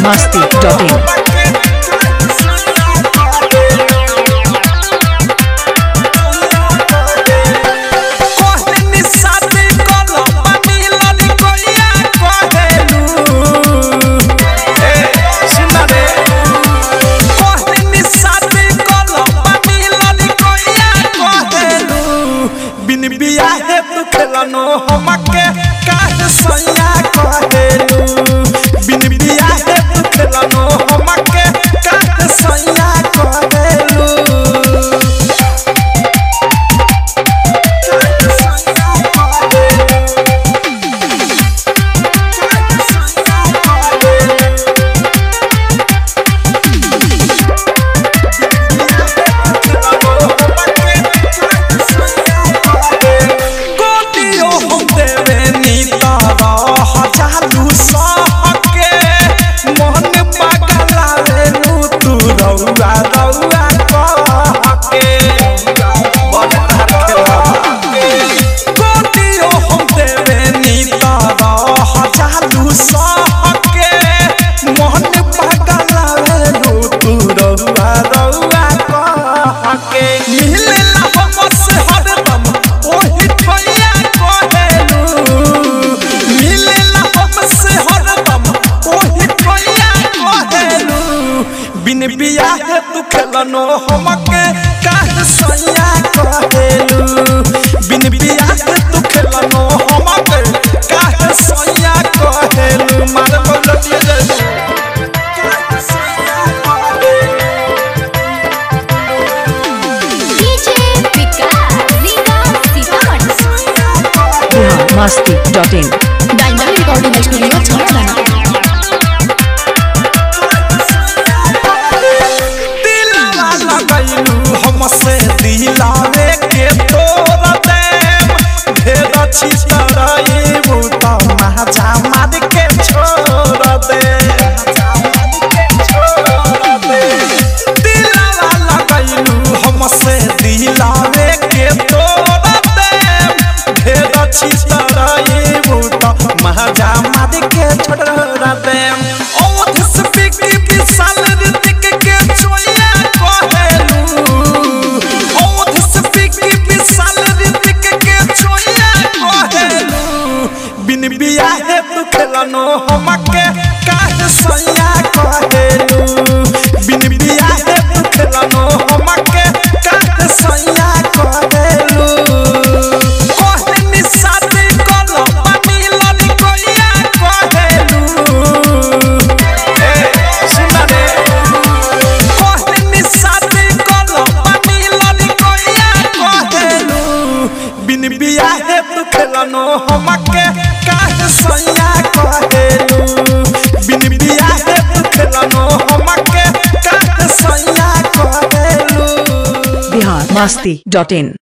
biharmasti.in हमके काहे सैया कहेलू बिन बिया हे तू खेलनो हमके काहे सैया कहेलू बिन बिया हे तू खेलनो हमके काहे सैया कहेलू बिन बिया हे तू खेलनो हमके काहे सैया कहेलू मार बोलतिए जे काहे सैया DJ Vikas Riga Sitamarhi biharmasti.in diamond recording studio छावना हमसे दिलावे के तोर देम भेद छी तरईबू त महाजा मार के छोड़ दे दिलवा लगैलू हमसे दिलावे के तोर देम भेद छी तरईबू त महाजा मार के छोड़ देम ओठ स्पीकी विशाल ऋतिक के चोया बिन बिया हे तू खेलनो हमके काहे सैया कहेलू बिन बिया हे तू खेलनो हमके काहे सैया कहेलू कहनी शादी कलो पानी लली कोइया कहेलू ए सुना रे कहनी शादी कलो पानी लली कोइया कहेलू बिन बिया हे तू खेलनो हमके काहे सैया कहेलू बिन बिया हे तू खेलनो हमके काहे सैया कहेलू biharmasti.in